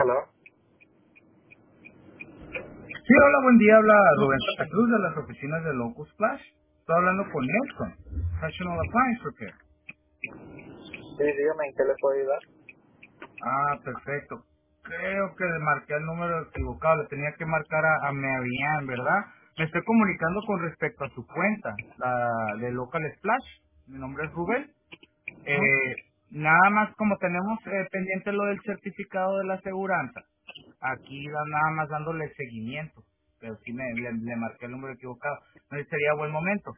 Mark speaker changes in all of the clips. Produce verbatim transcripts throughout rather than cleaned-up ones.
Speaker 1: Aló.
Speaker 2: Sí, hola, buen día. Habla Rubén Santa Cruz de las oficinas de Locus Splash. Estoy hablando con Nelson, Professional Appliance Repair.
Speaker 1: Sí, dígame en qué le puedo ayudar.
Speaker 2: Ah, perfecto. Creo que le marqué el número equivocado. Le tenía que marcar a, a Marianne, ¿verdad? Me estoy comunicando con respecto a su cuenta, la de Local Splash. Mi nombre es Rubén. Eh, nada más como tenemos eh, pendiente lo del certificado de la aseguranza, aquí da- nada más dándole seguimiento, pero sí me, le, le marqué el número equivocado. No sé si sería buen momento.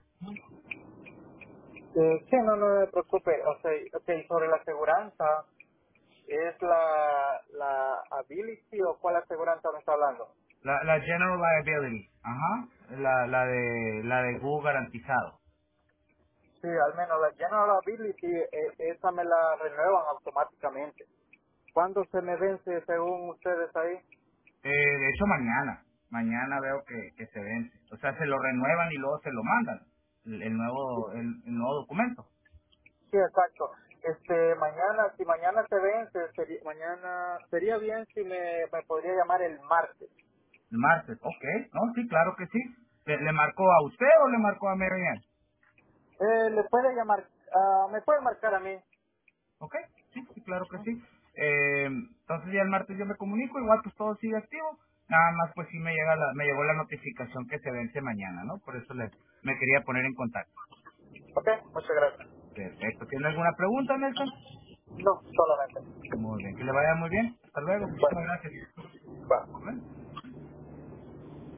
Speaker 1: Eh, sí, no, no me preocupe. O sea, okay, sobre la aseguranza, ¿es la, la Ability o cuál aseguranza me está hablando?
Speaker 2: La, la General Liability, ajá, la, la de la de Google garantizado.
Speaker 1: Sí, al menos la General Ability, eh, esa me la renuevan automáticamente. ¿Cuándo se me vence según ustedes ahí?
Speaker 2: Eh, de hecho mañana, mañana veo que, que se vence. O sea, se lo renuevan y luego se lo mandan, el, el nuevo el, el nuevo documento.
Speaker 1: Sí, exacto. Este, mañana, si mañana se vence, sería, mañana, sería bien si me, me podría llamar el martes.
Speaker 2: El martes, ok, no, sí, claro que sí. ¿Le, le marcó a usted o le marcó a Marianne?
Speaker 1: Eh, le puede llamar, ah, me puede marcar a mí.
Speaker 2: Ok, sí, sí, claro que sí. Eh, entonces ya el martes yo me comunico, igual pues todo sigue activo. Nada más pues sí me llega la, me llegó la notificación que se vence mañana, ¿no? Por eso le, me quería poner en contacto.
Speaker 1: Ok, muchas gracias.
Speaker 2: Perfecto. ¿Tiene alguna pregunta, Nelson?
Speaker 1: No, solamente.
Speaker 2: Muy bien, que le vaya muy bien. Hasta luego. Muchísimas
Speaker 1: Bueno,
Speaker 2: gracias.
Speaker 1: va.
Speaker 2: Bueno.